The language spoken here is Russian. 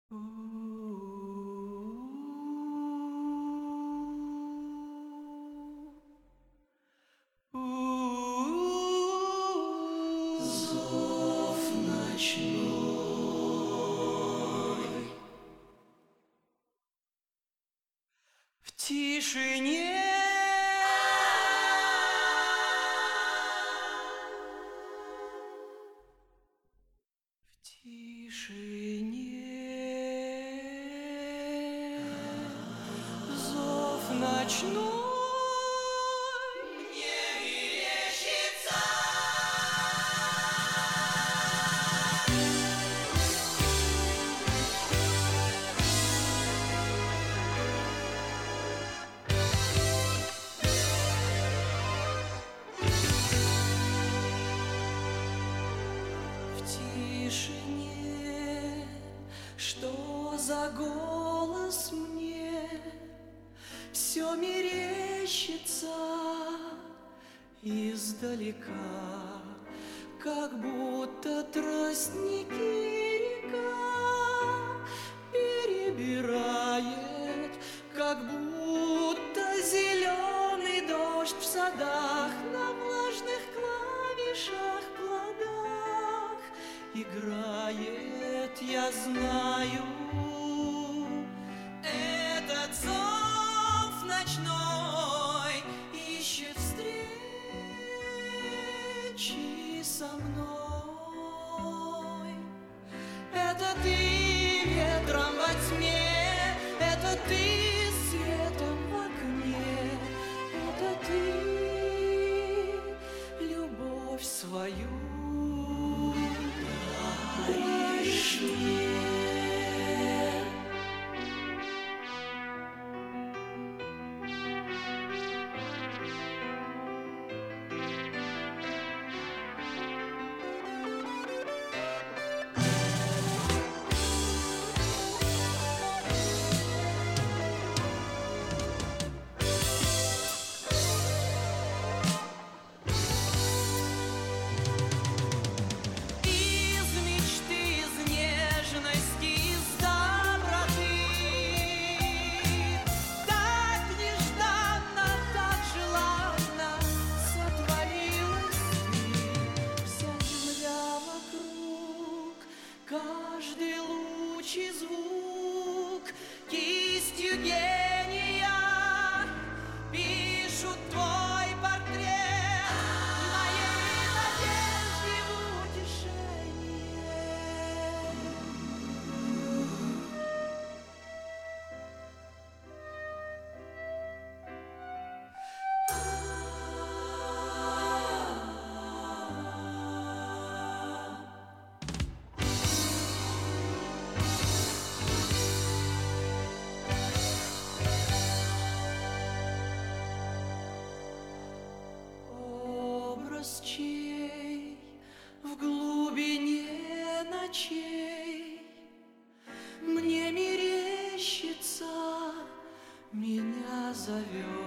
Зов ночной в тишине. В тишине зов ночной мне мерещится. В тишине, что за голос мне все мерещится издалека, как будто тростники река перебирает, как будто зеленый дождь в садах на влажных клавишах плодах играет. Я знаю, этот зов ночной ищет встречи со мной. Это ты ветром во тьме, это ты светом в окне, это ты любовь свою даришь мне. Каждый луч и звук кистью гения пишут твой портрет моей надежде в утешение. Образ чей в глубине ночей мне мерещится, меня зовет.